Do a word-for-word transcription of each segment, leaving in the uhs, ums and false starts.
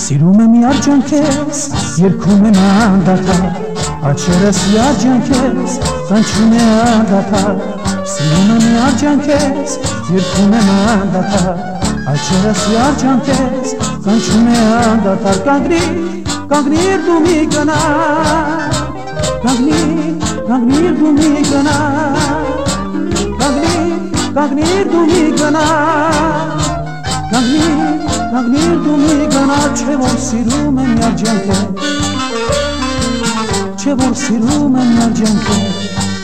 Սիրում եմ երջանք ես, երգում եմ անդադար, աչերս երջանք ես, կանչում է անդադար։ Սիրում եմ երջանք ես, երգում եմ անդադար, աչերս երջանք ես, կանչում է անդադար։ Կանգնիր, կանգնիր դու մի գնա, կանգնիր, կանգնիր դու մի գնա, կանգնիր, կանգնիր դու մի գնա, կանգնիր, կանգնիր դու մի գնա, չէ որ սիրում եմ երջանք ես, չէ որ սիրում եմ երջանք ես։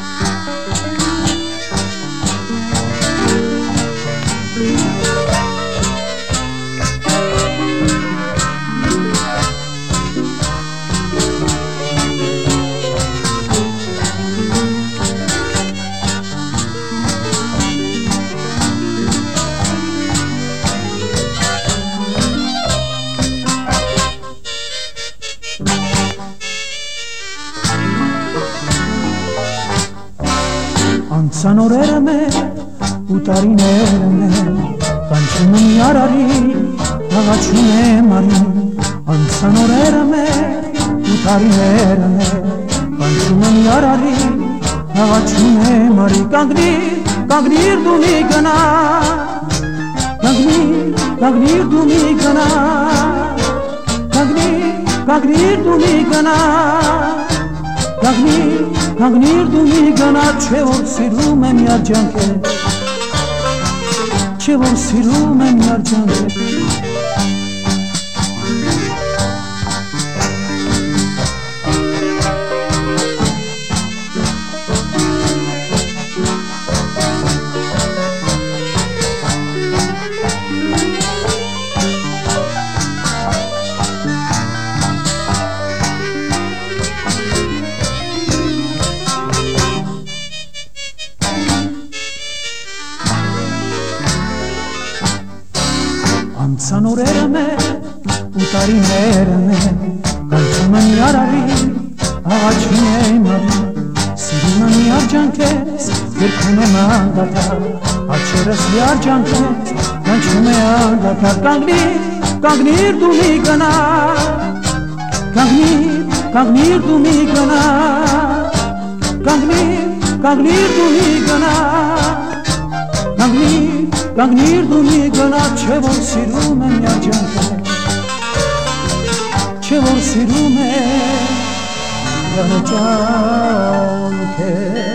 Անցան օրերը մեր ու տարիները մեր, կանչում եմ ярարի, աղաչում եմ արի։ Անցան օրերը մեր ու տարիները մեր, կանչում եմ ярարի, աղաչում եմ արի։ Կանգնիր, կանգնիր դու մի գնա, կանգնիր, կանգնիր դու մի գնա, կանգնիր, կանգնիր դու մի գնա, կանգնիր, կանգնիր դու մի գնա, չէ որ սիրում եմ երջանք ես, չէ որ սիրում եմ երջանք ես։ Անցան օրերը մեր ու տարիները մեր, կանչում եմ ярարի, աղաչում եմ արի։ Սիրում եմ երջանք ես, երգում եմ անդադար, աչերս երջանք ես, կանչում է անդադար։ Կանգնիր, կանգնիր դու մի գնա, կանգնիր, կանգնիր դու մի գնա, կանգնիր, կանգնիր դու մի գնա, կանգնիր, կանգնիր դու մի գնա, չէ որ սիրում եմ երջանք ես, չէ որ սիրում եմ երջանք ես։